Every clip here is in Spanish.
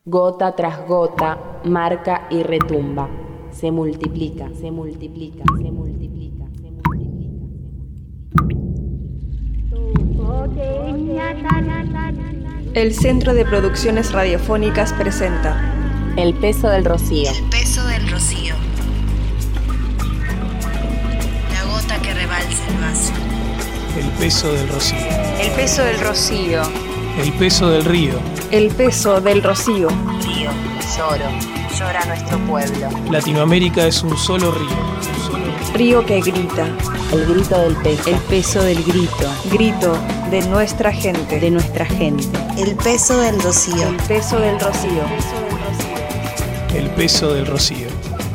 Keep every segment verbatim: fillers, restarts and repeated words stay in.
Gota tras gota, marca y retumba. Se multiplica, se multiplica, se multiplica, se multiplica. El Centro de Producciones Radiofónicas presenta El peso del rocío. El peso del rocío. La gota que rebalsa el vaso. El peso del rocío. El peso del rocío. El peso del río. El peso del rocío. Río, lloro, llora nuestro pueblo. Latinoamérica es un solo río. Un solo río. Río que grita. El grito del peso. El peso del grito. Grito de nuestra gente. De nuestra gente. El peso del rocío. El peso del rocío. El peso del rocío.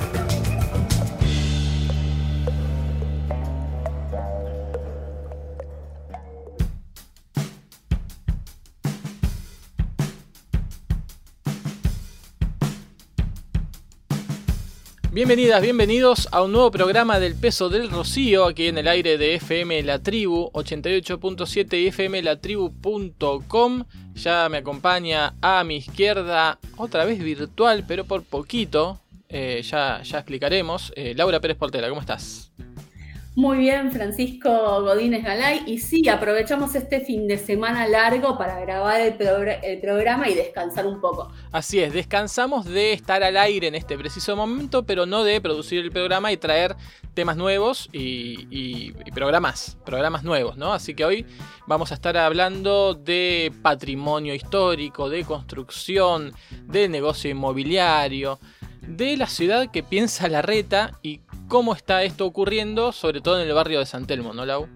Bienvenidas, bienvenidos a un nuevo programa del Peso del Rocío, aquí en el aire de F M La Tribu, ochenta y ocho punto siete y f m la tribu punto com. Ya me acompaña a mi izquierda, otra vez virtual, pero por poquito, eh, ya, ya explicaremos, eh, Laura Pérez Portela, ¿cómo estás? Muy bien, Francisco Godínez Galay, y sí, aprovechamos este fin de semana largo para grabar el, progr- el programa y descansar un poco. Así es, descansamos de estar al aire en este preciso momento, pero no de producir el programa y traer temas nuevos y, y, y programas, programas nuevos, ¿no? Así que hoy vamos a estar hablando de patrimonio histórico, de construcción, de negocio inmobiliario, de la ciudad que piensa Larreta y cómo está esto ocurriendo, sobre todo en el barrio de San Telmo, ¿no, Lau?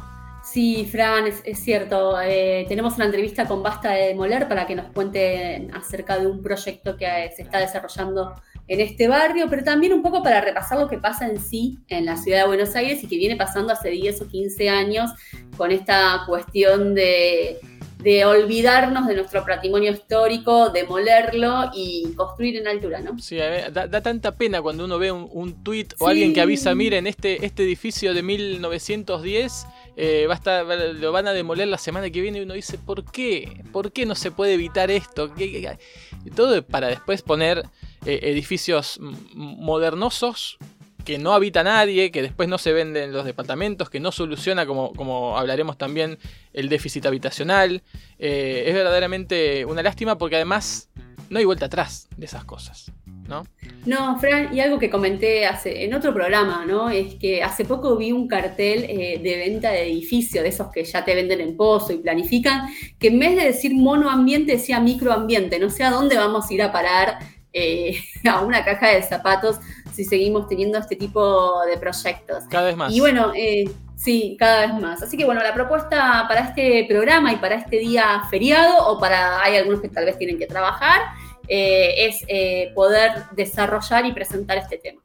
Sí, Fran, es, es cierto. Eh, tenemos una entrevista con Basta de Demoler para que nos cuenten acerca de un proyecto que eh, se está desarrollando en este barrio, pero también un poco para repasar lo que pasa en sí en la ciudad de Buenos Aires y que viene pasando hace diez o quince años con esta cuestión de... de olvidarnos de nuestro patrimonio histórico, demolerlo y construir en altura, ¿no? Sí, da, da tanta pena cuando uno ve un, un tuit o sí. alguien que avisa, miren, este, este edificio de mil novecientos diez eh, va a estar, lo van a demoler la semana que viene, y uno dice, ¿por qué? ¿Por qué no se puede evitar esto? ¿Qué, qué, qué? Todo para después poner eh, edificios modernosos que no habita nadie, que después no se venden los departamentos, que no soluciona, como, como hablaremos también, el déficit habitacional. Eh, es verdaderamente una lástima porque además no hay vuelta atrás de esas cosas, ¿no? No, Fran, y algo que comenté hace, en otro programa, ¿no? Es que hace poco vi un cartel eh, de venta de edificio, de esos que ya te venden en pozo y planifican, que en vez de decir monoambiente decía microambiente. No sé a dónde vamos a ir a parar eh, a una caja de zapatos si seguimos teniendo este tipo de proyectos. Cada vez más. Y bueno, eh, sí, cada vez más. Así que bueno, la propuesta para este programa y para este día feriado, o para, hay algunos que tal vez tienen que trabajar, eh, es eh, poder desarrollar y presentar este tema.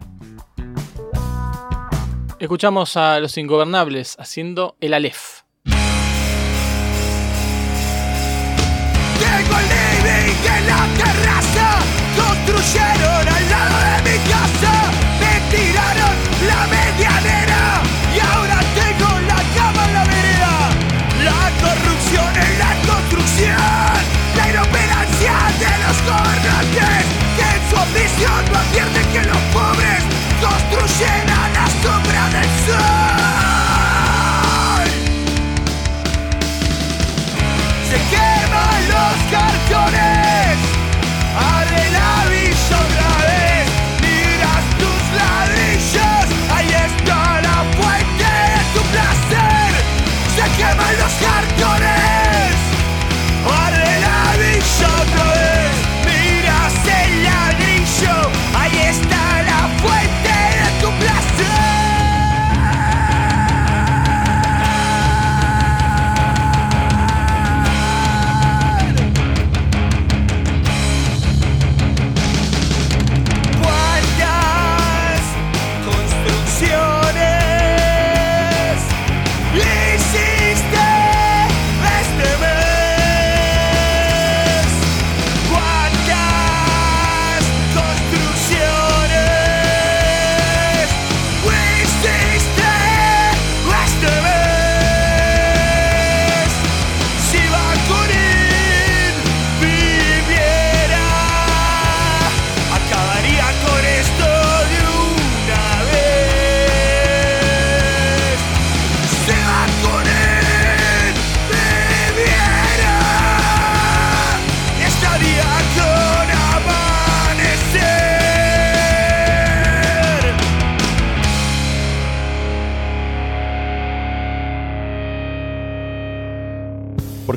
Escuchamos a Los Ingobernables haciendo el Aleph. Tengo el living en la terraza, construyeron al lado de mi casa, me tiraron la medianera y ahora tengo la cama en la vereda. La corrupción en la construcción, la inoperancia de los gobernantes, que en su ambición no advierten que los pobres construyen a la sombra del sol. Se queman los cartones, arde la villa otra vez,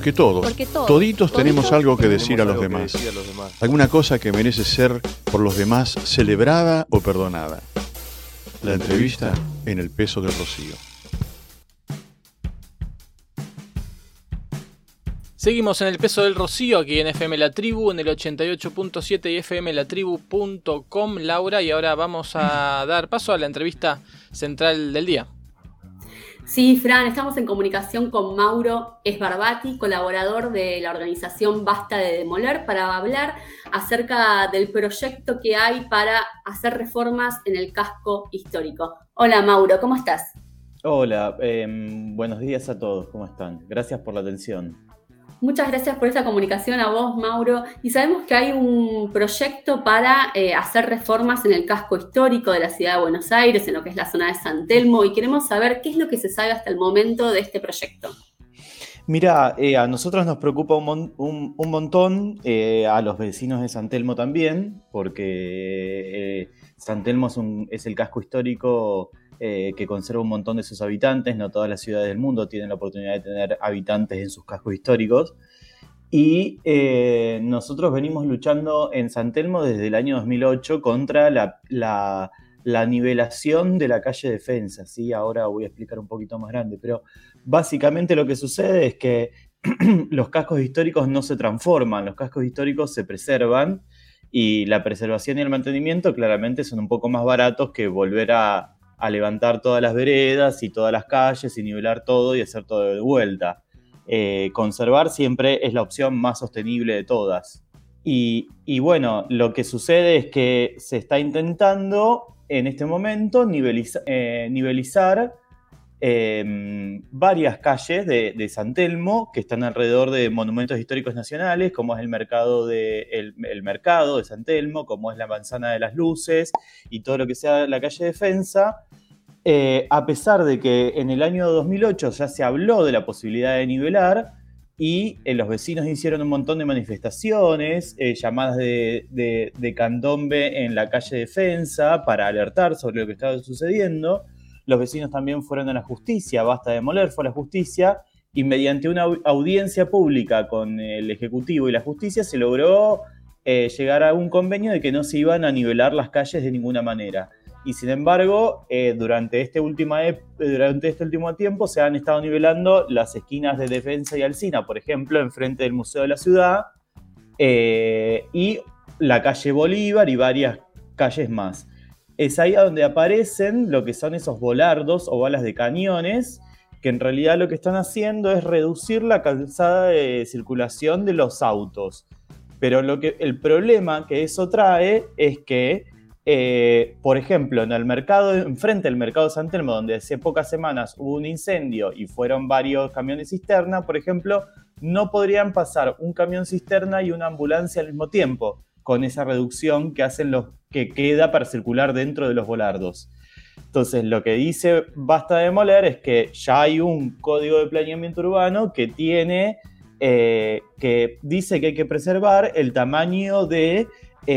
Porque todos, Porque todos toditos toditos tenemos algo que tenemos decir a los algo que demás. decir a los demás. Alguna cosa que merece ser por los demás celebrada o perdonada. La entrevista en El Peso del Rocío. Seguimos en El Peso del Rocío, aquí en F M La Tribu, en el ochenta y ocho punto siete y f m la tribu punto com, Laura, y ahora vamos a dar paso a la entrevista central del día. Sí, Fran, estamos en comunicación con Mauro Esbarbati, colaborador de la organización Basta de Demoler, para hablar acerca del proyecto que hay para hacer reformas en el casco histórico. Hola, Mauro, ¿cómo estás? Hola, eh, buenos días a todos, ¿cómo están? Gracias por la atención. Muchas gracias por esta comunicación a vos, Mauro. Y sabemos que hay un proyecto para eh, hacer reformas en el casco histórico de la ciudad de Buenos Aires, en lo que es la zona de San Telmo, y queremos saber qué es lo que se sabe hasta el momento de este proyecto. Mira, eh, a nosotros nos preocupa un, mon- un, un montón, eh, a los vecinos de San Telmo también, porque eh, San Telmo es, un, es el casco histórico eh, que conserva un montón de sus habitantes. No todas las ciudades del mundo tienen la oportunidad de tener habitantes en sus cascos históricos. Y eh, nosotros venimos luchando en San Telmo desde el año dos mil ocho contra la, la, la nivelación de la calle Defensa, ¿sí? Ahora voy a explicar un poquito más grande, pero básicamente lo que sucede es que los cascos históricos no se transforman, los cascos históricos se preservan, y la preservación y el mantenimiento claramente son un poco más baratos que volver a, a levantar todas las veredas y todas las calles y nivelar todo y hacer todo de vuelta. Eh, conservar siempre es la opción más sostenible de todas. Y, y bueno, lo que sucede es que se está intentando en este momento niveliza, eh, nivelizar eh, varias calles de, de San Telmo que están alrededor de monumentos históricos nacionales, como es el mercado de, el, el mercado de San Telmo, como es la Manzana de las Luces y todo lo que sea la calle Defensa. Eh, a pesar de que en el año dos mil ocho ya se habló de la posibilidad de nivelar, y eh, los vecinos hicieron un montón de manifestaciones, eh, llamadas de, de, de candombe en la calle Defensa para alertar sobre lo que estaba sucediendo. Los vecinos también fueron a la justicia, Basta de Demoler fue a la justicia, y mediante una audiencia pública con el Ejecutivo y la Justicia se logró eh, llegar a un convenio de que no se iban a nivelar las calles de ninguna manera. Y sin embargo, eh, durante, este última ep- durante este último tiempo se han estado nivelando las esquinas de Defensa y Alsina, por ejemplo, enfrente del Museo de la Ciudad, eh, y la calle Bolívar y varias calles más. Es ahí a donde aparecen lo que son esos volardos o balas de cañones, que en realidad lo que están haciendo es reducir la calzada de circulación de los autos. Pero lo que, el problema que eso trae es que, eh, por ejemplo, en el mercado, enfrente del mercado de San Telmo, donde hace pocas semanas hubo un incendio y fueron varios camiones cisterna, por ejemplo, no podrían pasar un camión cisterna y una ambulancia al mismo tiempo, con esa reducción que hacen los que queda para circular dentro de los volardos. Entonces, lo que dice Basta de Demoler es que ya hay un código de planeamiento urbano que tiene, eh, que dice que hay que preservar el tamaño de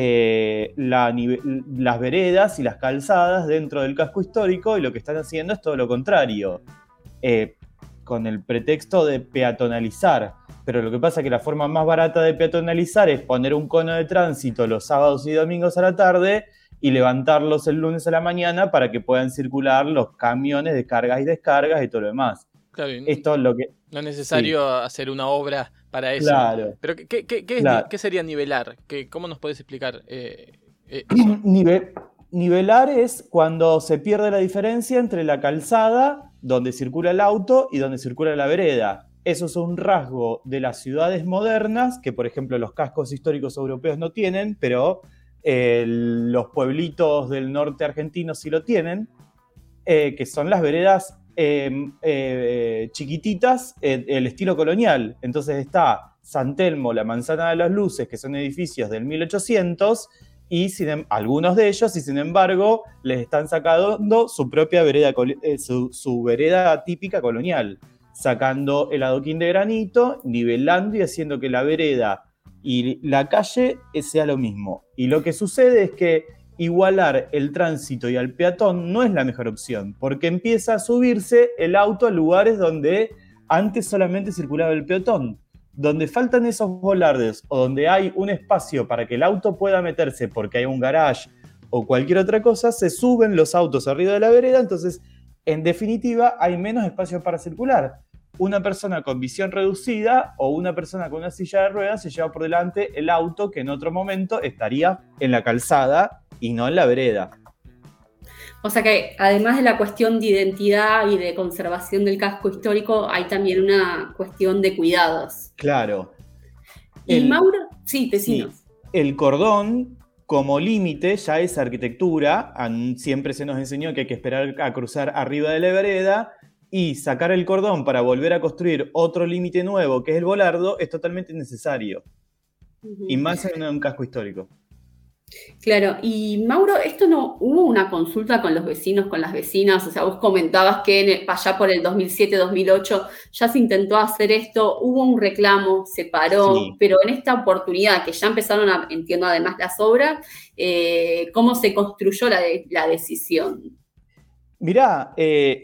eh, la, las veredas y las calzadas dentro del casco histórico, y lo que están haciendo es todo lo contrario, eh, con el pretexto de peatonalizar. Pero lo que pasa es que la forma más barata de peatonalizar es poner un cono de tránsito los sábados y domingos a la tarde y levantarlos el lunes a la mañana para que puedan circular los camiones de cargas y descargas y todo lo demás. Claro, Esto es lo que... No es necesario sí. hacer una obra para eso. Claro. Pero ¿qué, qué, qué, es, claro. ¿qué sería nivelar? ¿Qué, ¿Cómo nos podés explicar eh, eh, Nive nivelar es cuando se pierde la diferencia entre la calzada, donde circula el auto, y donde circula la vereda. Eso es un rasgo de las ciudades modernas, que por ejemplo los cascos históricos europeos no tienen, pero eh, los pueblitos del norte argentino sí lo tienen, eh, que son las veredas eh, eh, chiquititas, eh, el estilo colonial. Entonces está San Telmo, la Manzana de las Luces, que son edificios del mil ochocientos, y sin, algunos de ellos, y sin embargo les están sacando su propia vereda, eh, su, su vereda típica colonial, sacando el adoquín de granito, nivelando y haciendo que la vereda y la calle sea lo mismo. Y lo que sucede es que igualar el tránsito y al peatón no es la mejor opción, porque empieza a subirse el auto a lugares donde antes solamente circulaba el peatón. donde faltan esos volardos o donde hay un espacio para que el auto pueda meterse porque hay un garage o cualquier otra cosa, se suben los autos arriba de la vereda, entonces, en definitiva, hay menos espacio para circular. Una persona con visión reducida o una persona con una silla de ruedas se lleva por delante el auto que en otro momento estaría en la calzada y no en la vereda. O sea que además de la cuestión de identidad y de conservación del casco histórico, hay también una cuestión de cuidados. Claro. Y El, Mauro, sí, vecinos. sí, el cordón como límite ya es arquitectura. Siempre se nos enseñó que hay que esperar a cruzar arriba de la vereda y sacar el cordón para volver a construir otro límite nuevo, que es el volardo, es totalmente innecesario. Uh-huh. Y más en un casco histórico. Claro, y Mauro, ¿esto no hubo una consulta con los vecinos, con las vecinas? O sea, vos comentabas que en el, allá por el dos mil siete, dos mil ocho ya se intentó hacer esto, hubo un reclamo, se paró, sí. Pero en esta oportunidad que ya empezaron, a, entiendo además las obras, eh, ¿cómo se construyó la, de, la decisión? Mirá, eh,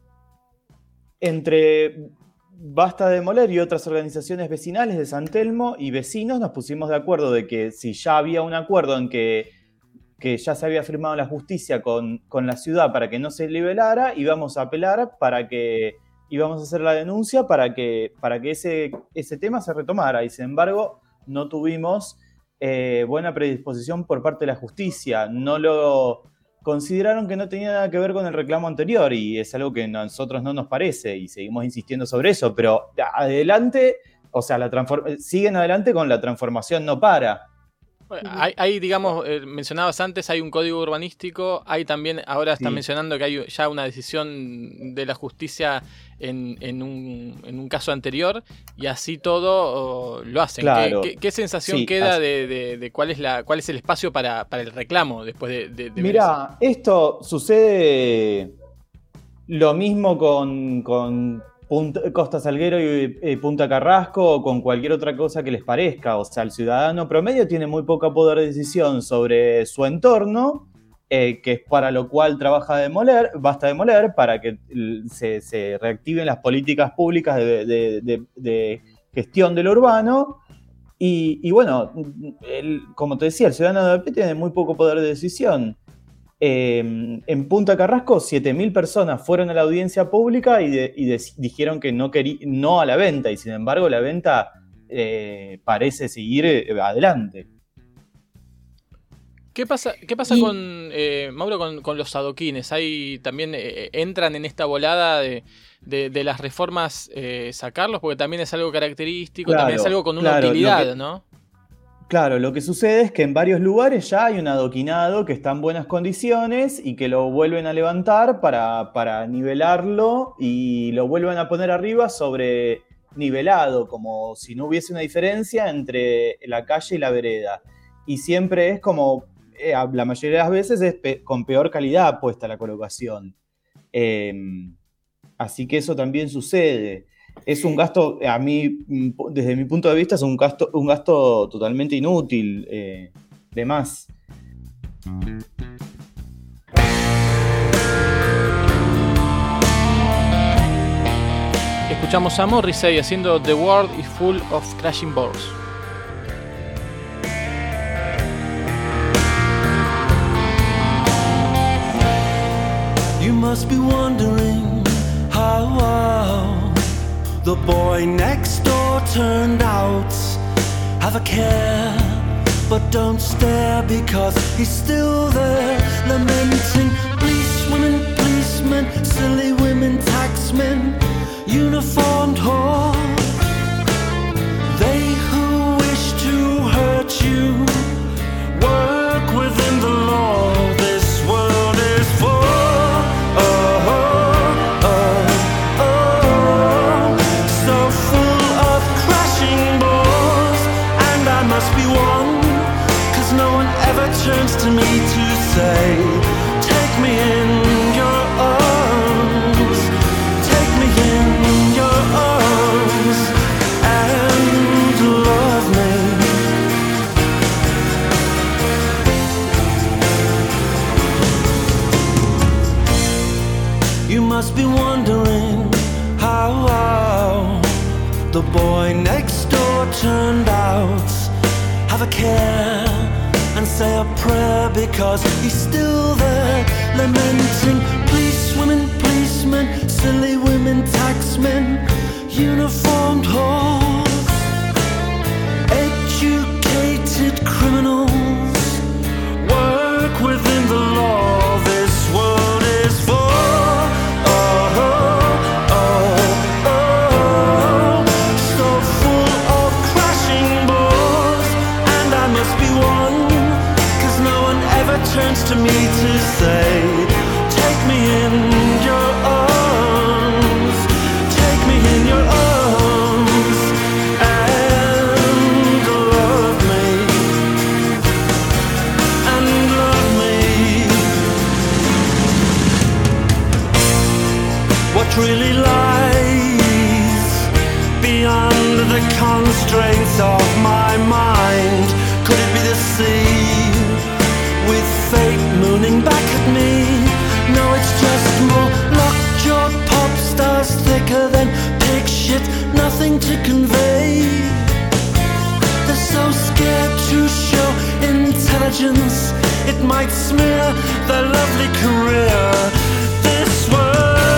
entre Basta Demoler y otras organizaciones vecinales de San Telmo y vecinos nos pusimos de acuerdo de que si ya había un acuerdo en que, que ya se había firmado la justicia con, con la ciudad para que no se liberara, íbamos a apelar para que, íbamos a hacer la denuncia para que, para que ese, ese tema se retomara. Y sin embargo, no tuvimos eh, buena predisposición por parte de la justicia. No lo... Consideraron que no tenía nada que ver con el reclamo anterior y es algo que a nosotros no nos parece y seguimos insistiendo sobre eso, pero adelante, o sea, la transform- siguen adelante con la transformación no para. Bueno, hay, hay, digamos, eh, mencionabas antes, hay un código urbanístico, hay también, ahora están Sí. mencionando que hay ya una decisión de la justicia en, en, un, en un caso anterior y así todo oh, lo hacen. Claro. ¿Qué, qué, qué sensación Sí, queda así. de, de, de cuál es la cuál es el espacio para, para el reclamo después de, de, de Mirá, esto sucede lo mismo con, con Punta, Costa Salguero y eh, Punta Carrasco o con cualquier otra cosa que les parezca. O sea, el ciudadano promedio tiene muy poco poder de decisión sobre su entorno, eh, que es para lo cual trabaja Demoler, Basta Demoler, para que se, se reactiven las políticas públicas de, de, de, de gestión de lo urbano. Y, y bueno, el, como te decía, el ciudadano de a pie tiene muy poco poder de decisión. Eh, en Punta Carrasco, siete mil personas fueron a la audiencia pública y, de, y de, dijeron que no, querí, no a la venta, y sin embargo la venta eh, parece seguir eh, adelante. ¿Qué pasa, qué pasa y... con, eh, Mauro, con, con los adoquines? ¿Hay, también eh, entran en esta volada de, de, de las reformas eh, sacarlos? Porque también es algo característico, claro, también es algo con una claro, utilidad, que... ¿no? Claro, lo que sucede es que en varios lugares ya hay un adoquinado que está en buenas condiciones y que lo vuelven a levantar para, para nivelarlo y lo vuelven a poner arriba sobre nivelado, como si no hubiese una diferencia entre la calle y la vereda. Y siempre es como, eh, la mayoría de las veces es pe- con peor calidad puesta la colocación. Eh, así que eso también sucede. Es un gasto, a mí, desde mi punto de vista, es un gasto, un gasto totalmente inútil, eh, de más. Escuchamos a Morrissey haciendo The World is Full of Crashing Balls. You must be wondering how the boy next door turned out. Have a care, but don't stare, because he's still there, lamenting. Policewomen, policemen, silly women, taxmen, uniformed whore. They who wish to hurt you work within the law. This world is full. Oh, oh, oh, oh, so full of crashing balls, and I must be one, 'cause no one ever turns to me to say, take me in your arms, take me in your arms, and love me. You must be wondering how, how the boy next door doubts. Have a care and say a prayer, because he's still there, lamenting. Policewomen, policemen, silly women, taxmen, uniformed whores, educated criminals, work within the law this world is for. Oh, oh, oh, oh, so full of crashing bores, and I must be one, 'cause no one ever turns to me to say, take me in your arms, take me in your arms, and love me, and love me. What really lies beyond the constraints of my mind? Could it be the sea with fate mooning back at me? No, it's just more lockjaw pop stars, thicker than pig shit, nothing to convey. They're so scared to show intelligence, it might smear their lovely career. This world,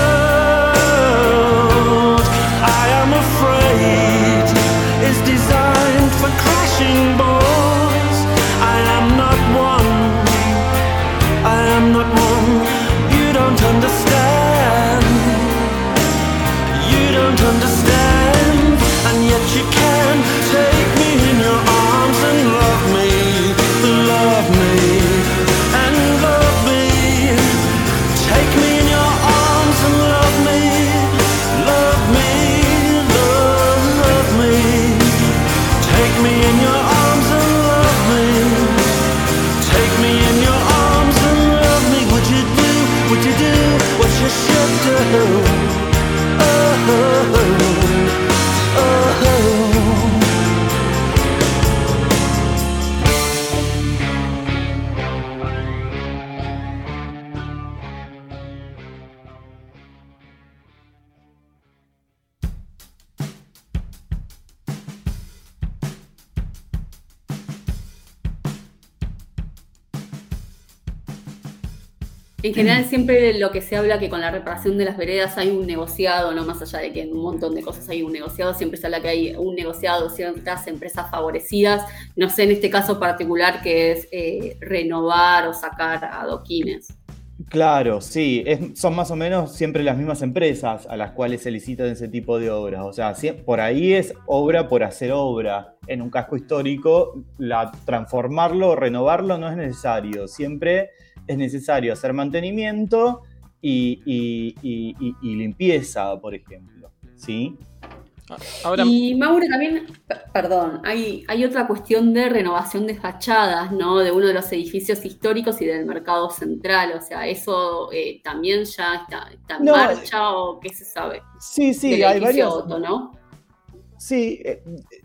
I am afraid, is designed for crashing bores. I am not one, I am not one. You don't understand, you don't understand, and yet you can take me in your arms and love me, love me, and love me. Take me in your arms and love me, love me, love, love me. Take me in your arms and love me, take me in your arms and love me. Would you do, would you do what you should do? Oh, oh, oh, oh. En general siempre lo que se habla que con la reparación de las veredas hay un negociado, no más allá de que en un montón de cosas hay un negociado, siempre se habla que hay un negociado, ciertas empresas favorecidas, no sé en este caso particular que es eh, renovar o sacar adoquines. Claro, sí, es, son más o menos siempre las mismas empresas a las cuales se licitan ese tipo de obras. O sea, si, por ahí es obra por hacer obra. En un casco histórico, la, transformarlo o renovarlo no es necesario. Siempre es necesario hacer mantenimiento y, y, y, y, y limpieza, por ejemplo. ¿Sí? Ahora, y Mauro también, perdón, hay, hay otra cuestión de renovación de fachadas, ¿no? De uno de los edificios históricos y del mercado central, o sea, eso eh, también ya está, está en no, marcha o qué se sabe. Sí, sí, hay varios. Otto, ¿no? Sí, eh,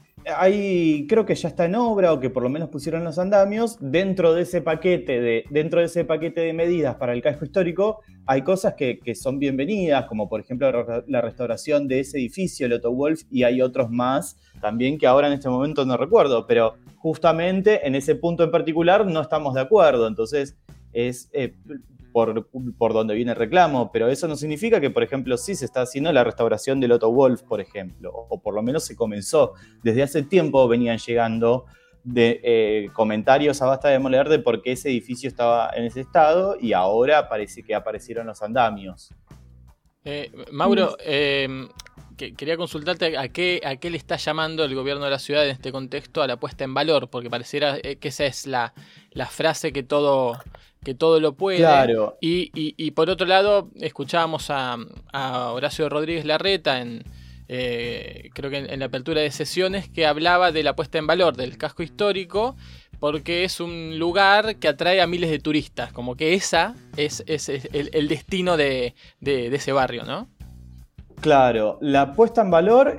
hay, creo que ya está en obra o que por lo menos pusieron los andamios. Dentro de ese paquete de, dentro de ese paquete de medidas para el casco histórico hay cosas que, que son bienvenidas, como por ejemplo la restauración de ese edificio, el Otto Wolff, y hay otros más también que ahora en este momento no recuerdo, pero justamente en ese punto en particular no estamos de acuerdo, entonces es eh, por, por donde viene el reclamo, pero eso no significa que, por ejemplo, sí se está haciendo la restauración del Otto Wolff, por ejemplo, o por lo menos se comenzó. Desde hace tiempo venían llegando de eh, comentarios a Basta de Demoler de por qué ese edificio estaba en ese estado y ahora parece que aparecieron los andamios. Eh, Mauro, eh, que, quería consultarte a qué, a qué le está llamando el gobierno de la ciudad en este contexto a la puesta en valor, porque pareciera que esa es la, la frase que todo, que todo lo puede. Claro. Y, y, y por otro lado, escuchábamos a, a Horacio Rodríguez Larreta en Eh, creo que en, en la apertura de sesiones, que hablaba de la puesta en valor del casco histórico porque es un lugar que atrae a miles de turistas, como que esa es, es, es el, el destino de, de, de ese barrio, ¿no? Claro, la puesta en valor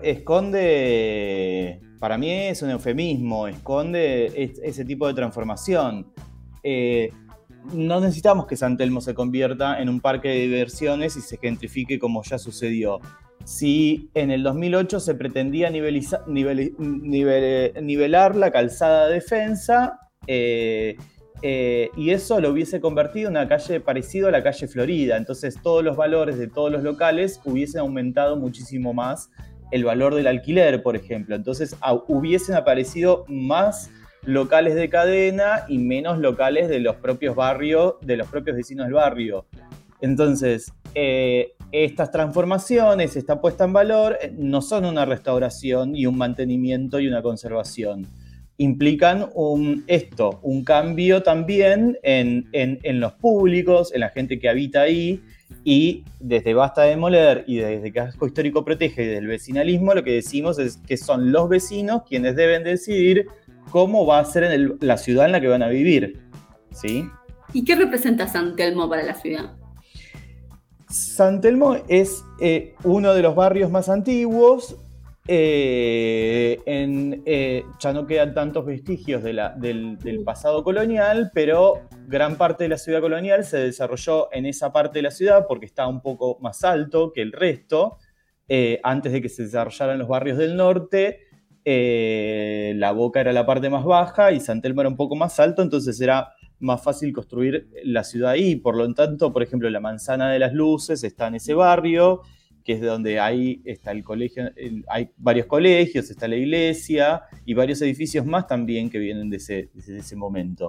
esconde, para mí es un eufemismo, esconde es, ese tipo de transformación. Eh, no necesitamos que San Telmo se convierta en un parque de diversiones y se gentrifique como ya sucedió. si en el dos mil ocho se pretendía niveliza, nivel, nivel, nivelar la calzada de Defensa, eh, eh, y eso lo hubiese convertido en una calle parecida a la calle Florida. Entonces todos los valores de todos los locales hubiesen aumentado muchísimo más el valor del alquiler, por ejemplo. Entonces a, hubiesen aparecido más locales de cadena y menos locales de los propios barrios, de los propios vecinos del barrio. Entonces, eh, estas transformaciones, esta puesta en valor, no son una restauración y un mantenimiento y una conservación. Implican un, esto, un cambio también en, en, en los públicos, en la gente que habita ahí, y desde Basta de Demoler y desde Casco Histórico Protege y desde el vecinalismo, lo que decimos es que son los vecinos quienes deben decidir cómo va a ser en el, la ciudad en la que van a vivir, ¿sí? ¿Y qué representa San Telmo para la ciudad? San Telmo es eh, uno de los barrios más antiguos. Eh, en, eh, ya no quedan tantos vestigios de la, del, del pasado colonial, pero gran parte de la ciudad colonial se desarrolló en esa parte de la ciudad porque está un poco más alto que el resto. Eh, antes de que se desarrollaran los barrios del norte, eh, la Boca era la parte más baja y San Telmo era un poco más alto, entonces era más fácil construir la ciudad ahí. Por lo tanto, por ejemplo, la Manzana de las Luces está en ese barrio, que es donde hay, está el colegio, el, hay varios colegios, está la iglesia y varios edificios más también que vienen de ese, de ese momento.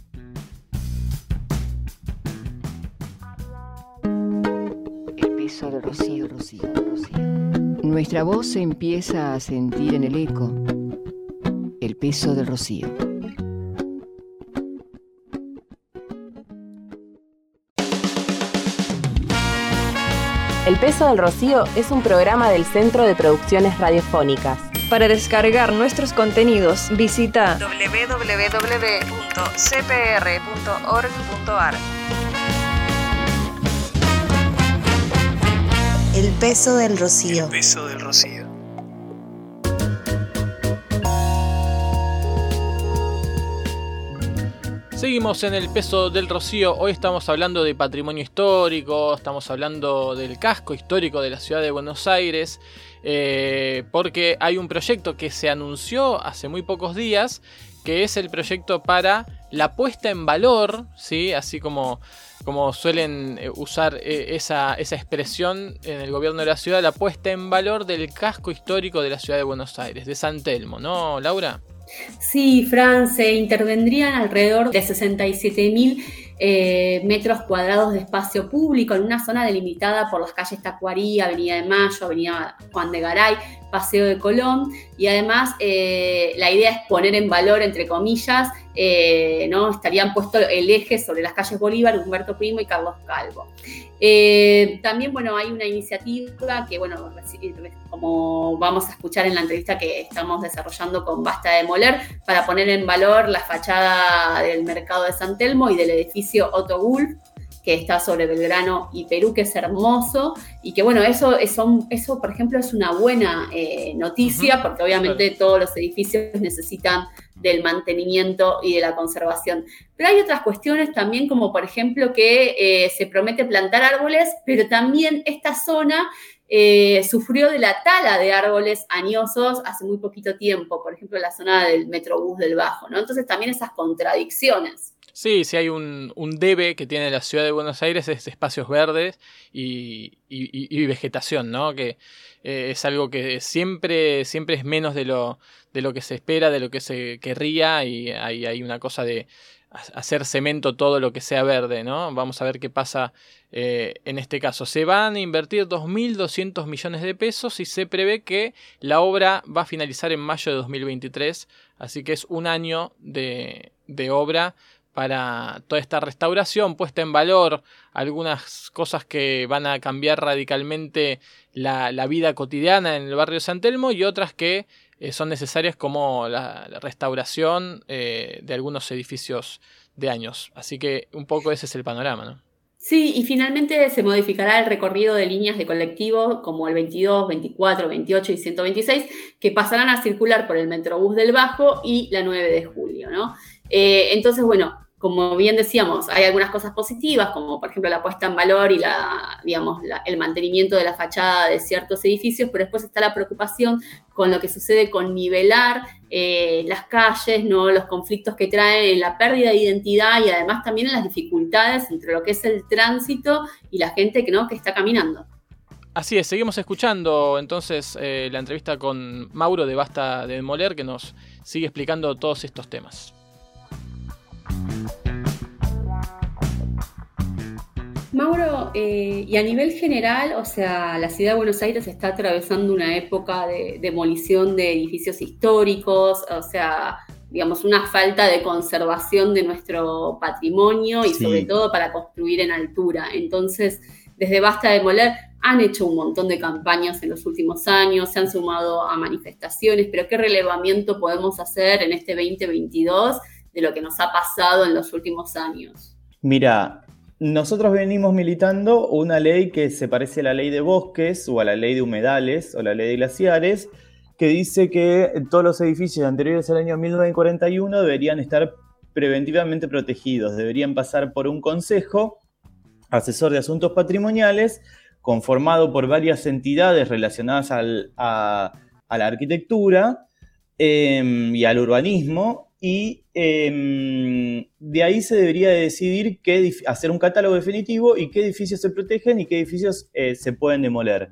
El peso del rocío, rocío, rocío. Nuestra voz se empieza a sentir en el eco. El peso del rocío. El Peso del Rocío es un programa del Centro de Producciones Radiofónicas. Para descargar nuestros contenidos, visita doble u doble u doble u punto c p r punto org punto a r. El Peso del Rocío. El Peso del Rocío. Seguimos en El Peso del Rocío. Hoy estamos hablando de patrimonio histórico, estamos hablando del casco histórico de la ciudad de Buenos Aires, eh, porque hay un proyecto que se anunció hace muy pocos días, que es el proyecto para la puesta en valor, ¿sí? Así como, como suelen usar esa, esa expresión en el gobierno de la ciudad, la puesta en valor del casco histórico de la ciudad de Buenos Aires, de San Telmo, ¿no, Laura? Sí, Fran, se intervendrían alrededor de sesenta y siete mil eh, metros cuadrados de espacio público en una zona delimitada por las calles Tacuarí, Avenida de Mayo, Avenida Juan de Garay, Paseo de Colón, y además eh, la idea es poner en valor, entre comillas, eh, ¿no? Estarían puesto el eje sobre las calles Bolívar, Humberto Primo y Carlos Calvo. Eh, también, bueno, hay una iniciativa que, bueno, como vamos a escuchar en la entrevista que estamos desarrollando con Basta de Demoler, para poner en valor la fachada del mercado de San Telmo y del edificio Otto Wolff, que está sobre Belgrano y Perú, que es hermoso, y que bueno, eso, eso, eso por ejemplo, es una buena eh, noticia, uh-huh. porque obviamente claro. todos los edificios necesitan del mantenimiento y de la conservación. Pero hay otras cuestiones también, como por ejemplo que eh, se promete plantar árboles, pero también esta zona eh, sufrió de la tala de árboles añosos hace muy poquito tiempo, por ejemplo, la zona del Metrobús del Bajo, ¿no? Entonces también esas contradicciones. Sí, sí hay un, un debe que tiene la ciudad de Buenos Aires, es espacios verdes y, y, y vegetación, ¿no? Que eh, es algo que siempre, siempre es menos de lo, de lo que se espera, de lo que se querría, y hay, hay una cosa de hacer cemento todo lo que sea verde, ¿no? Vamos a ver qué pasa eh, en este caso. Se van a invertir dos mil doscientos millones de pesos y se prevé que la obra va a finalizar en mayo de dos mil veintitrés, así que es un año de, de obra para toda esta restauración, puesta en valor, algunas cosas que van a cambiar radicalmente la, la vida cotidiana en el barrio de San Telmo, y otras que eh, son necesarias, como la, la restauración eh, de algunos edificios de años. Así que un poco ese es el panorama, ¿no? Sí, y finalmente se modificará el recorrido de líneas de colectivo como el veintidós, veinticuatro, veintiocho y ciento veintiséis, que pasarán a circular por el Metrobús del Bajo y la nueve de julio, ¿no? Eh, entonces, bueno, como bien decíamos, hay algunas cosas positivas, como por ejemplo la puesta en valor y la, digamos, la, el mantenimiento de la fachada de ciertos edificios, pero después está la preocupación con lo que sucede con nivelar eh, las calles, ¿no? Los conflictos que trae la pérdida de identidad y además también en las dificultades entre lo que es el tránsito y la gente que, ¿no? que está caminando. Así es, seguimos escuchando entonces eh, la entrevista con Mauro de Basta de Demoler, que nos sigue explicando todos estos temas. Mauro, eh, y a nivel general, o sea, la ciudad de Buenos Aires está atravesando una época de demolición de edificios históricos, o sea, digamos, una falta de conservación de nuestro patrimonio y Sí. sobre todo para construir en altura. Entonces, desde Basta de Demoler han hecho un montón de campañas en los últimos años, se han sumado a manifestaciones, pero ¿qué relevamiento podemos hacer en este veinte veintidós de lo que nos ha pasado en los últimos años? Mira, nosotros venimos militando una ley que se parece a la ley de bosques o a la ley de humedales o la ley de glaciares, que dice que todos los edificios anteriores al año mil novecientos cuarenta y uno deberían estar preventivamente protegidos, deberían pasar por un consejo asesor de asuntos patrimoniales conformado por varias entidades relacionadas al, a, a la arquitectura eh, y al urbanismo. Y eh, de ahí se debería decidir qué, hacer un catálogo definitivo y qué edificios se protegen y qué edificios eh, se pueden demoler.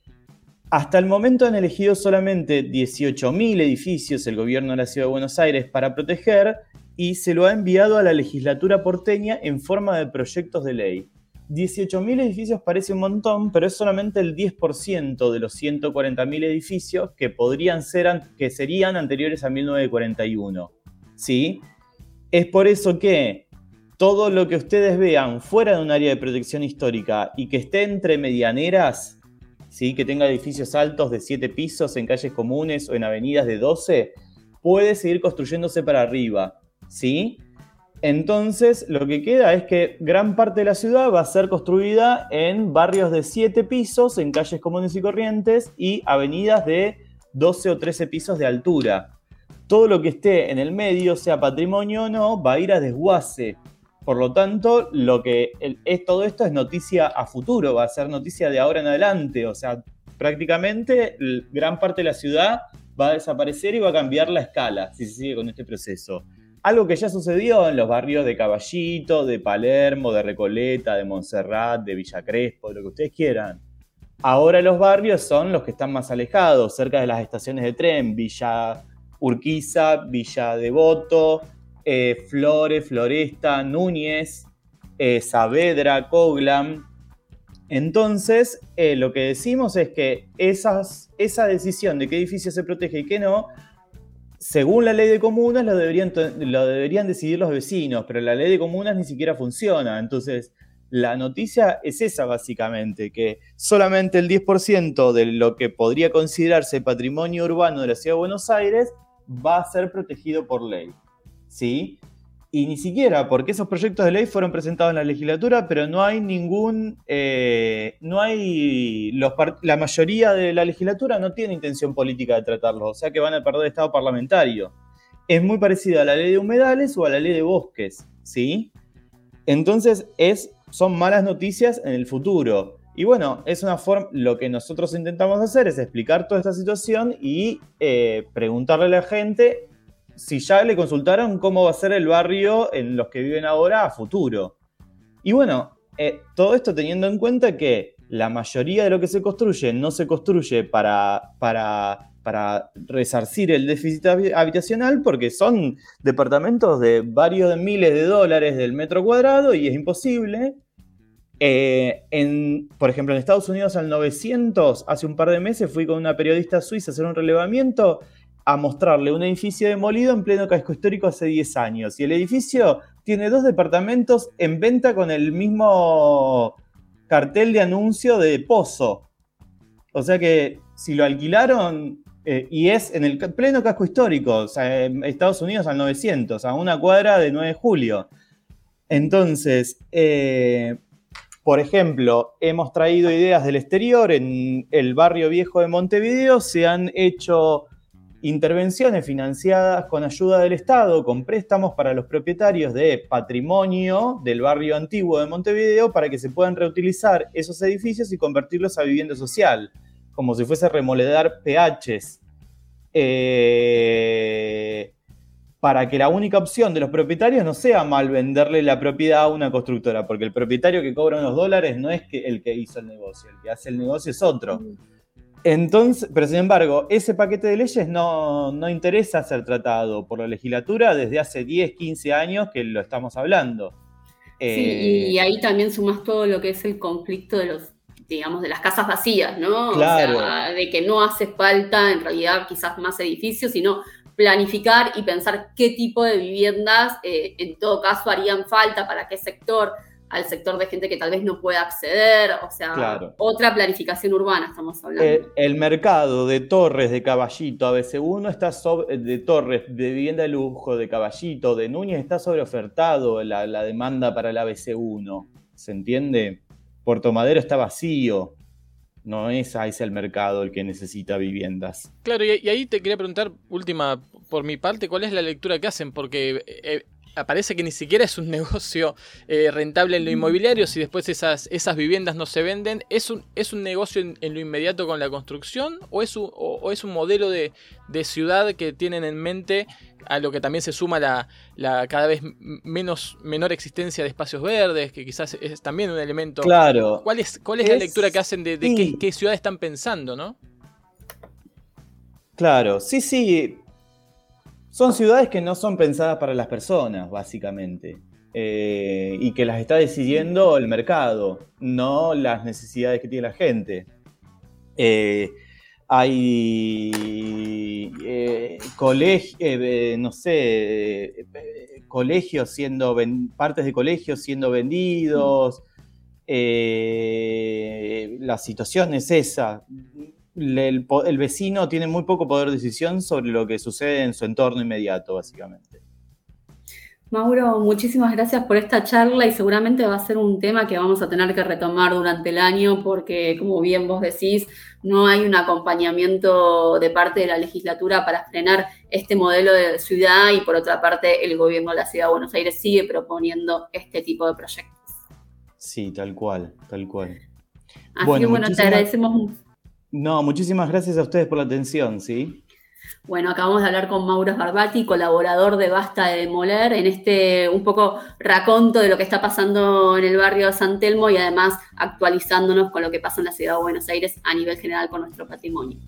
Hasta el momento han elegido solamente dieciocho mil edificios el gobierno de la Ciudad de Buenos Aires para proteger y se lo ha enviado a la legislatura porteña en forma de proyectos de ley. dieciocho mil edificios parece un montón, pero es solamente el diez por ciento de los ciento cuarenta mil edificios que, podrían ser, que serían anteriores a mil novecientos cuarenta y uno. ¿Sí? Es por eso que todo lo que ustedes vean fuera de un área de protección histórica y que esté entre medianeras, ¿sí? Que tenga edificios altos de siete pisos en calles comunes o en avenidas de doce, puede seguir construyéndose para arriba, ¿sí? Entonces, lo que queda es que gran parte de la ciudad va a ser construida en barrios de siete pisos, en calles comunes y corrientes, y avenidas de doce o trece pisos de altura. Todo lo que esté en el medio, sea patrimonio o no, va a ir a desguace. Por lo tanto, lo que es, todo esto es noticia a futuro, va a ser noticia de ahora en adelante. O sea, prácticamente gran parte de la ciudad va a desaparecer y va a cambiar la escala si se sigue con este proceso. Algo que ya sucedió en los barrios de Caballito, de Palermo, de Recoleta, de Montserrat, de Villa Crespo, de lo que ustedes quieran. Ahora los barrios son los que están más alejados, cerca de las estaciones de tren, Villa Urquiza, Villa Devoto, eh, Flores, Floresta, Núñez, eh, Saavedra, Coglan. Entonces, eh, lo que decimos es que esas, esa decisión de qué edificio se protege y qué no, según la ley de comunas, lo deberían, lo deberían decidir los vecinos, pero la ley de comunas ni siquiera funciona. Entonces, la noticia es esa básicamente, que solamente el diez por ciento de lo que podría considerarse patrimonio urbano de la Ciudad de Buenos Aires va a ser protegido por ley, ¿sí? Y ni siquiera, porque esos proyectos de ley fueron presentados en la legislatura, pero no hay ningún, eh, no hay, los la mayoría de la legislatura no tiene intención política de tratarlos, o sea que van a perder estado parlamentario. Es muy parecido a la ley de humedales o a la ley de bosques, ¿sí? Entonces es, son malas noticias en el futuro. Y bueno, es una forma, lo que nosotros intentamos hacer es explicar toda esta situación y eh, preguntarle a la gente si ya le consultaron cómo va a ser el barrio en los que viven ahora a futuro. Y bueno, eh, todo esto teniendo en cuenta que la mayoría de lo que se construye no se construye para, para, para resarcir el déficit habitacional porque son departamentos de varios de miles de dólares del metro cuadrado y es imposible. Eh, en, por ejemplo, en Estados Unidos al novecientos, hace un par de meses fui con una periodista suiza a hacer un relevamiento a mostrarle un edificio demolido en pleno casco histórico hace diez años. Y el edificio tiene dos departamentos en venta con el mismo cartel de anuncio de Pozo. O sea que si lo alquilaron, eh, y es en el pleno casco histórico, o sea, en Estados Unidos al novecientos, a una cuadra de nueve de julio. Entonces, eh, por ejemplo, hemos traído ideas del exterior. En el barrio viejo de Montevideo se han hecho intervenciones financiadas con ayuda del Estado, con préstamos para los propietarios de patrimonio del barrio antiguo de Montevideo para que se puedan reutilizar esos edificios y convertirlos a vivienda social, como si fuese remodelar P Hs. Eh, para que la única opción de los propietarios no sea mal venderle la propiedad a una constructora, porque el propietario que cobra unos dólares no es que el que hizo el negocio, el que hace el negocio es otro. Entonces, pero sin embargo, ese paquete de leyes no, no interesa ser tratado por la legislatura desde hace diez, quince años que lo estamos hablando. Sí, Eh, y ahí también sumás todo lo que es el conflicto de los, digamos, de las casas vacías, ¿no? Claro. O sea, de que no hace falta en realidad quizás más edificios, sino planificar y pensar qué tipo de viviendas eh, en todo caso harían falta para qué sector, al sector de gente que tal vez no pueda acceder, o sea, Claro. otra planificación urbana estamos hablando. El, el mercado de torres de Caballito A B C uno está sobre, de torres de vivienda de lujo de Caballito, de Núñez, está sobreofertado la, la demanda para el A B C uno. ¿Se entiende? Puerto Madero está vacío. No es a ese el mercado el que necesita viviendas. Claro, y, y ahí te quería preguntar, última por mi parte, ¿cuál es la lectura que hacen? Porque eh, aparece que ni siquiera es un negocio eh, rentable en lo inmobiliario, si después esas, esas viviendas no se venden. ¿Es un, es un negocio en, en lo inmediato con la construcción o es un, o, o es un modelo de, de ciudad que tienen en mente, a lo que también se suma la, la cada vez menos menor existencia de espacios verdes, que quizás es también un elemento? Claro. ¿Cuál es, cuál es, Es- la lectura que hacen de, de sí. qué, qué ciudad están pensando, no? Claro, sí, sí. Son ciudades que no son pensadas para las personas, básicamente. Eh, y que las está decidiendo el mercado, no las necesidades que tiene la gente. Eh, hay eh, colegios, eh, no sé, eh, colegios siendo, ven- partes de colegios siendo vendidos. Eh, la situación es esa. Le- El, po- el vecino tiene muy poco poder de decisión sobre lo que sucede en su entorno inmediato, básicamente. Mauro, muchísimas gracias por esta charla y seguramente va a ser un tema que vamos a tener que retomar durante el año porque, como bien vos decís, no hay un acompañamiento de parte de la legislatura para frenar este modelo de ciudad y, por otra parte, el gobierno de la Ciudad de Buenos Aires sigue proponiendo este tipo de proyectos. Sí, tal cual, tal cual. Así Bueno, que, bueno, te muchísimas- agradecemos un... No, muchísimas gracias a ustedes por la atención, ¿sí? Bueno, acabamos de hablar con Mauro Sbarbati, colaborador de Basta de Demoler, en este un poco raconto de lo que está pasando en el barrio de San Telmo y además actualizándonos con lo que pasa en la Ciudad de Buenos Aires a nivel general con nuestro patrimonio.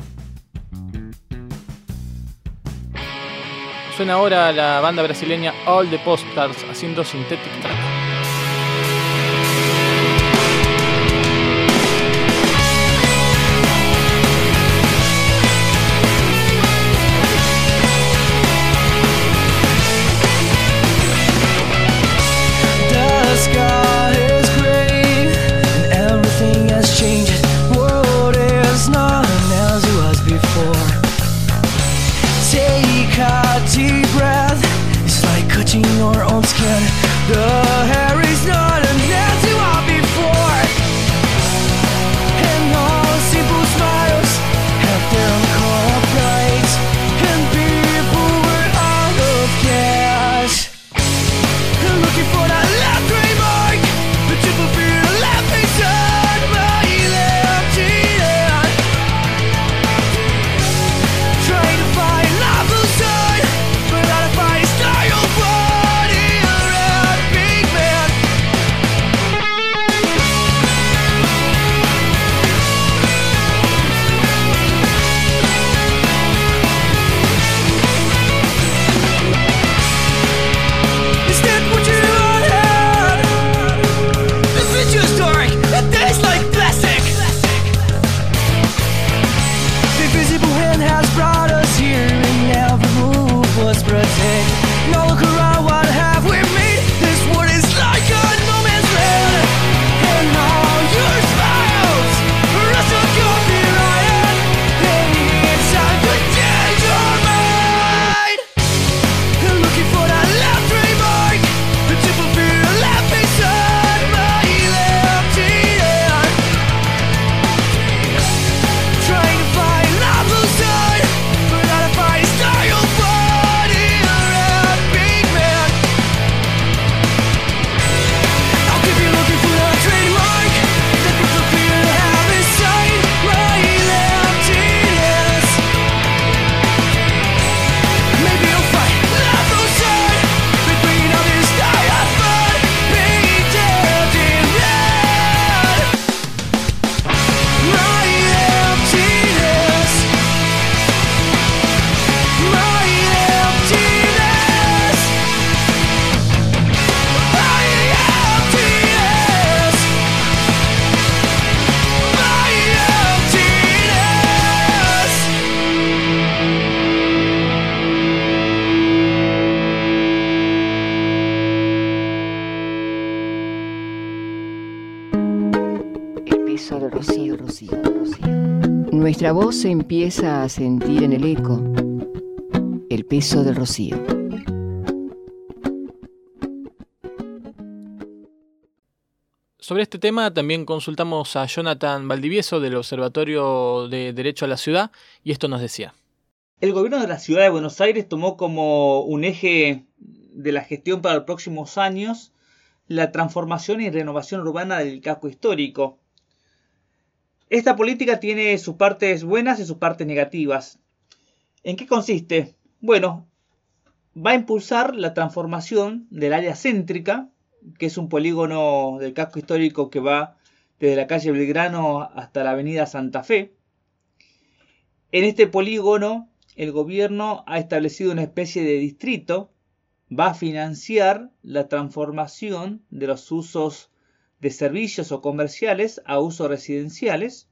Suena ahora la banda brasileña All the Postcards haciendo Synthetic Track. The sky is gray and everything has changed. World is not as it was before. Take a deep breath. It's like cutting your own skin. The hair is not as it was before. And all the simple smiles have their own color price. And people were out of gas. Looking for that last gray mark, the triple fear left inside my empty hand. Trying to find love outside, but out of my style body around me. Rocío, Rocío, Rocío. Nuestra voz se empieza a sentir en el eco. El peso del rocío. Sobre este tema también consultamos a Jonathan Valdivieso del Observatorio de Derecho a la Ciudad y esto nos decía. El gobierno de la ciudad de Buenos Aires tomó como un eje de la gestión para los próximos años la transformación y renovación urbana del casco histórico. Esta política tiene sus partes buenas y sus partes negativas. ¿En qué consiste? Bueno, va a impulsar la transformación del área céntrica, que es un polígono del casco histórico que va desde la calle Belgrano hasta la avenida Santa Fe. En este polígono, el gobierno ha establecido una especie de distrito, va a financiar la transformación de los usos de servicios o comerciales a usos residenciales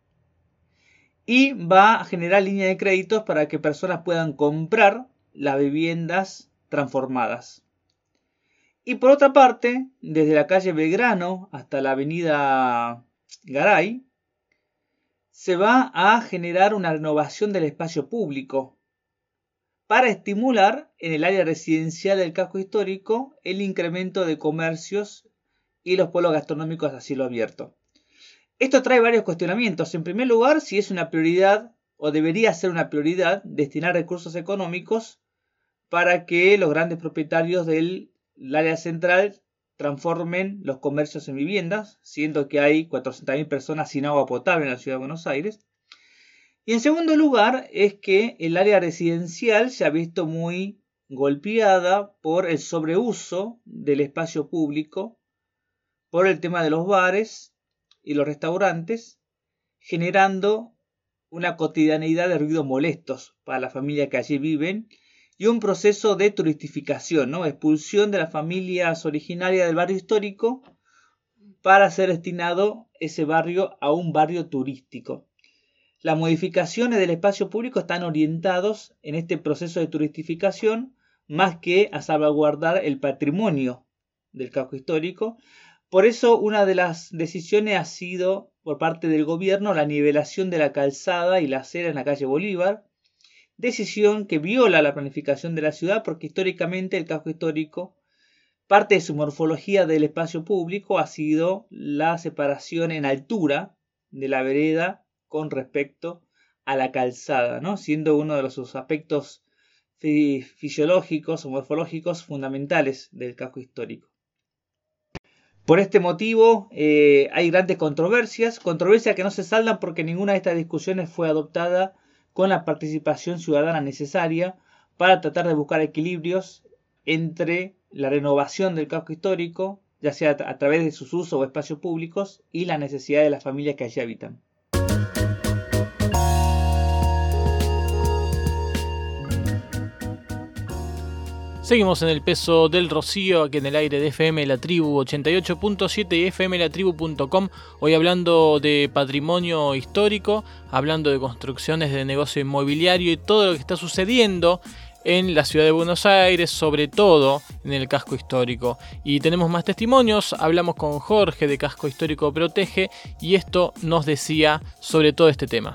y va a generar líneas de créditos para que personas puedan comprar las viviendas transformadas. Y por otra parte, desde la calle Belgrano hasta la avenida Garay, se va a generar una renovación del espacio público para estimular en el área residencial del casco histórico el incremento de comercios y los polos gastronómicos a cielo abierto. Esto trae varios cuestionamientos. En primer lugar, si es una prioridad o debería ser una prioridad destinar recursos económicos para que los grandes propietarios del área central transformen los comercios en viviendas, siendo que hay cuatrocientas mil personas sin agua potable en la ciudad de Buenos Aires. Y en segundo lugar es que el área residencial se ha visto muy golpeada por el sobreuso del espacio público, por el tema de los bares y los restaurantes, generando una cotidianeidad de ruidos molestos para las familias que allí viven y un proceso de turistificación, ¿no? Expulsión de las familias originarias del barrio histórico para ser destinado ese barrio a un barrio turístico. Las modificaciones del espacio público están orientados en este proceso de turistificación más que a salvaguardar el patrimonio del casco histórico. Por eso una de las decisiones ha sido por parte del gobierno la nivelación de la calzada y la acera en la calle Bolívar, decisión que viola la planificación de la ciudad porque históricamente el casco histórico, parte de su morfología del espacio público ha sido la separación en altura de la vereda con respecto a la calzada, ¿no? Siendo uno de los sus aspectos fi- fisiológicos o morfológicos fundamentales del casco histórico. Por este motivo eh, hay grandes controversias, controversias que no se saldan porque ninguna de estas discusiones fue adoptada con la participación ciudadana necesaria para tratar de buscar equilibrios entre la renovación del casco histórico, ya sea a través de sus usos o espacios públicos, y la necesidad de las familias que allí habitan. Seguimos en el peso del rocío, aquí en el aire de F M La Tribu ochenta y ocho punto siete y F M la tribu punto com. Hoy hablando de patrimonio histórico, hablando de construcciones de negocio inmobiliario y todo lo que está sucediendo en la ciudad de Buenos Aires, sobre todo en el casco histórico. Y tenemos más testimonios, hablamos con Jorge de Casco Histórico Protege y esto nos decía sobre todo este tema.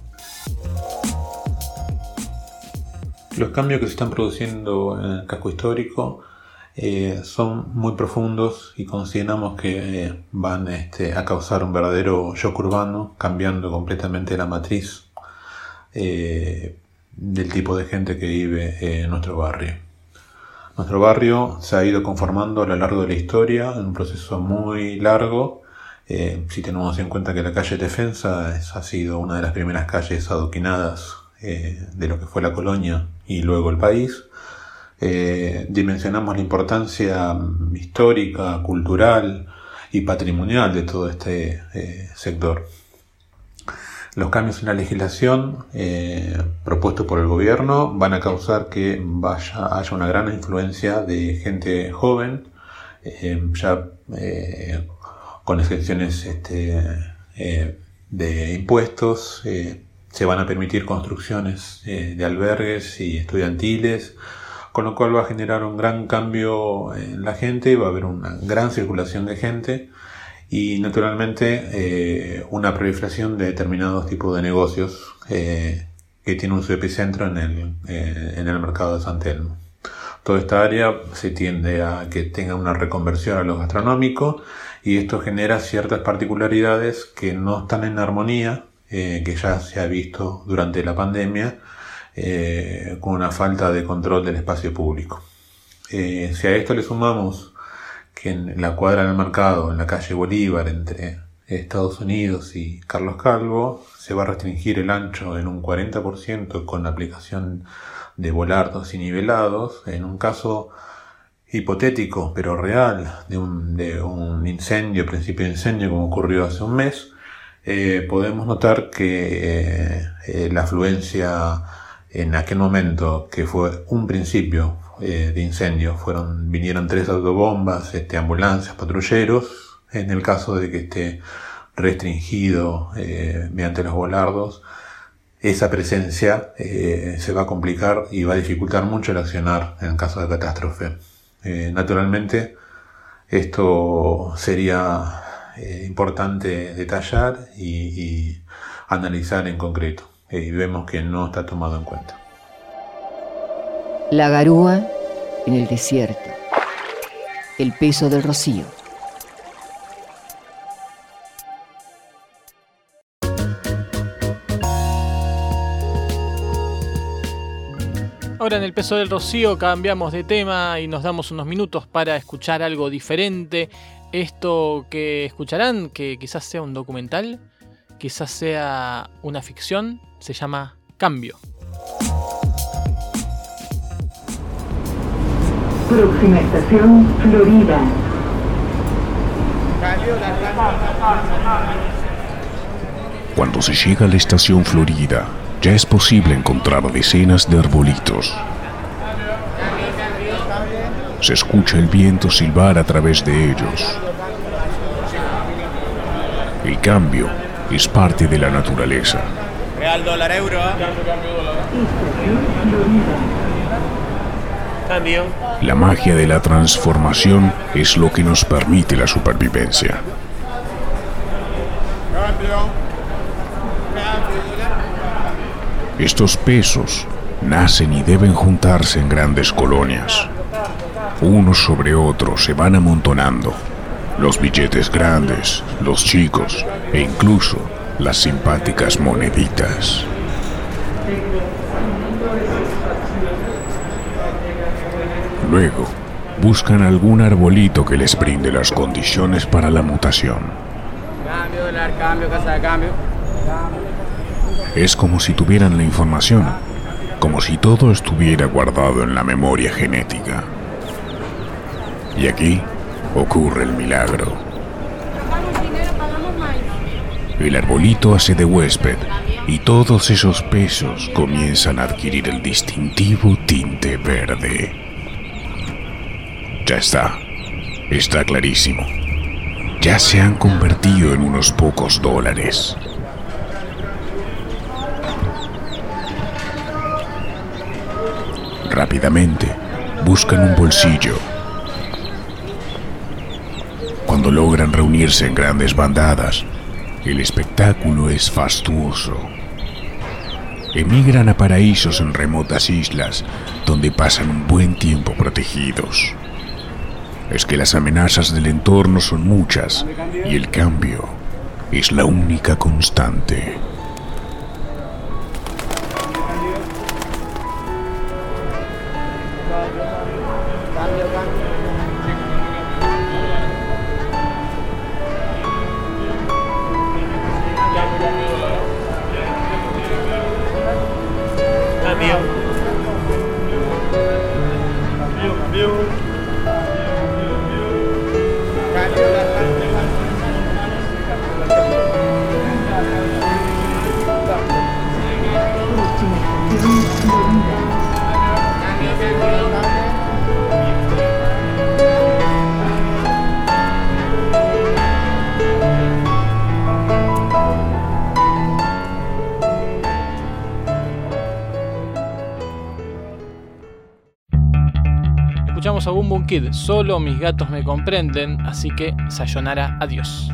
Los cambios que se están produciendo en el casco histórico eh, son muy profundos y consideramos que eh, van este, a causar un verdadero shock urbano, cambiando completamente la matriz eh, del tipo de gente que vive eh, en nuestro barrio. Nuestro barrio se ha ido conformando a lo largo de la historia en un proceso muy largo. Eh, si tenemos en cuenta que la calle Defensa es, ha sido una de las primeras calles adoquinadas eh, de lo que fue la colonia y luego el país, eh, dimensionamos la importancia histórica, cultural y patrimonial de todo este eh, sector. Los cambios en la legislación eh, propuestos por el gobierno van a causar que vaya, haya una gran influencia de gente joven, eh, ya eh, con excepciones este, eh, de impuestos. Eh, se van a permitir construcciones eh, de albergues y estudiantiles, con lo cual va a generar un gran cambio en la gente, va a haber una gran circulación de gente y naturalmente eh, una proliferación de determinados tipos de negocios eh, que tienen su epicentro en el, eh, en el mercado de San Telmo. Toda esta área se tiende a que tenga una reconversión a lo gastronómico y esto genera ciertas particularidades que no están en armonía, eh, que ya se ha visto durante la pandemia, eh, con una falta de control del espacio público. Eh, si a esto le sumamos que en la cuadra del mercado, en la calle Bolívar, entre Estados Unidos y Carlos Calvo, se va a restringir el ancho en un cuarenta por ciento con la aplicación de volardos y nivelados, en un caso hipotético pero real de un, de un incendio, principio de incendio como ocurrió hace un mes, eh, podemos notar que eh, eh, la afluencia en aquel momento, que fue un principio eh, de incendio, fueron vinieron tres autobombas, este, ambulancias, patrulleros. En el caso de que esté restringido eh, mediante los volardos, esa presencia eh, se va a complicar y va a dificultar mucho el accionar en caso de catástrofe. Eh, naturalmente, esto sería eh, importante detallar y, y analizar en concreto. Eh, y vemos que no está tomado en cuenta. La garúa en el desierto. El peso del rocío. Ahora en el peso del rocío cambiamos de tema y nos damos unos minutos para escuchar algo diferente. Esto que escucharán, que quizás sea un documental, quizás sea una ficción, se llama Cambio. Próxima estación, Florida. Cuando se llega a la estación Florida, ya es posible encontrar decenas de arbolitos. Se escucha el viento silbar a través de ellos. El cambio es parte de la naturaleza. Real, dólar, euro. Cambio. La magia de la transformación es lo que nos permite la supervivencia. Estos pesos nacen y deben juntarse en grandes colonias. Unos sobre otros se van amontonando. Los billetes grandes, los chicos e incluso las simpáticas moneditas. Luego, buscan algún arbolito que les brinde las condiciones para la mutación. Cambio, dólar, cambio, casa de cambio. Es como si tuvieran la información, como si todo estuviera guardado en la memoria genética. Y aquí ocurre el milagro. El arbolito hace de huésped y todos esos pesos comienzan a adquirir el distintivo tinte verde. Ya está, está clarísimo. Ya se han convertido en unos pocos dólares. Rápidamente, buscan un bolsillo. Cuando logran reunirse en grandes bandadas, el espectáculo es fastuoso. Emigran a paraísos en remotas islas, donde pasan un buen tiempo protegidos. Es que las amenazas del entorno son muchas, y el cambio es la única constante. escuchamos a Boom Boom Kid, Solo mis gatos me comprenden, así que sayonara, adiós.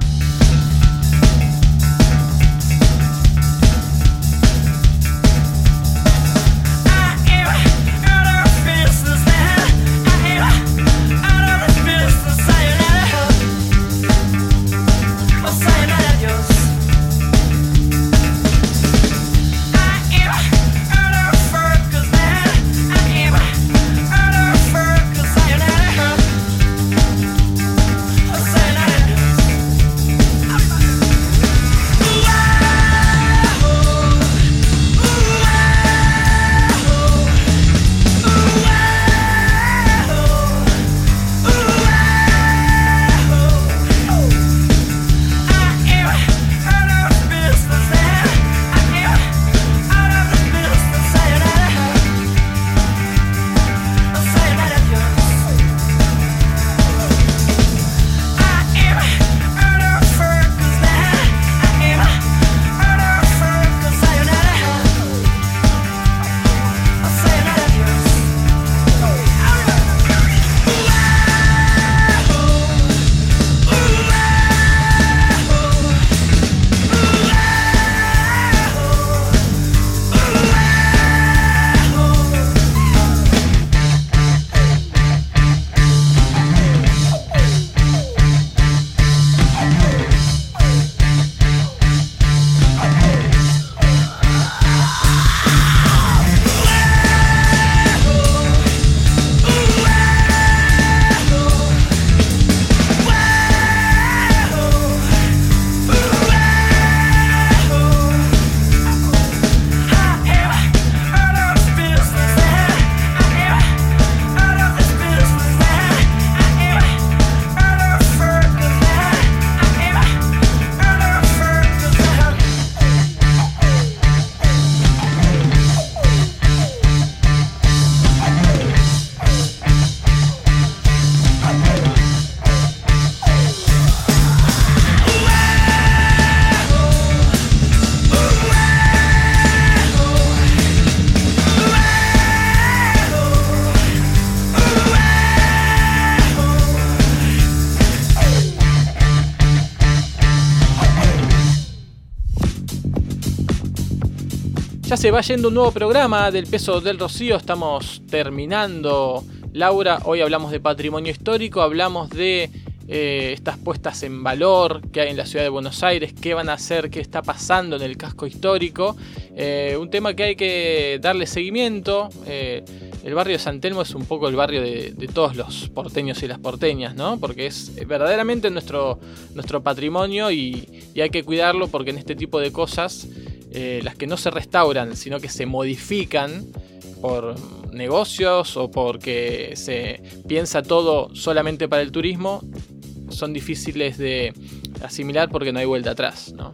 Ya se va yendo un nuevo programa del Peso del Rocío, estamos terminando. Laura, hoy hablamos de patrimonio histórico, hablamos de eh, estas puestas en valor que hay en la ciudad de Buenos Aires, qué van a hacer, qué está pasando en el casco histórico. Eh, un tema que hay que darle seguimiento. Eh, el barrio de San Telmo es un poco el barrio de, de todos los porteños y las porteñas, ¿no? Porque es verdaderamente nuestro, nuestro patrimonio y, y hay que cuidarlo porque en este tipo de cosas, eh, las que no se restauran, sino que se modifican por negocios o porque se piensa todo solamente para el turismo, son difíciles de asimilar porque no hay vuelta atrás, ¿no?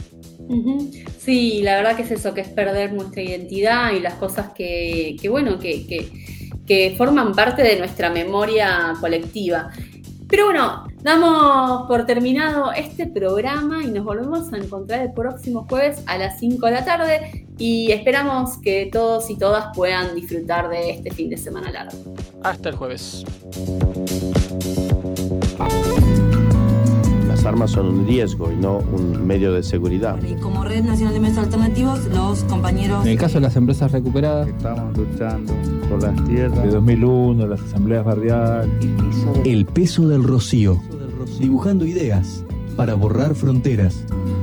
Uh-huh. Sí, la verdad que es eso, que es perder nuestra identidad y las cosas que, que bueno, que, que, que forman parte de nuestra memoria colectiva. Pero bueno, damos por terminado este programa y nos volvemos a encontrar el próximo jueves a las cinco de la tarde y esperamos que todos y todas puedan disfrutar de este fin de semana largo. Hasta el jueves. Las armas son un riesgo y no un medio de seguridad. Y como Red Nacional de Medios Alternativos, los compañeros... En el caso de las empresas recuperadas, estamos luchando por las tierras. De dos mil uno, las asambleas barriales. El Peso del Rocío. Dibujando ideas para borrar fronteras.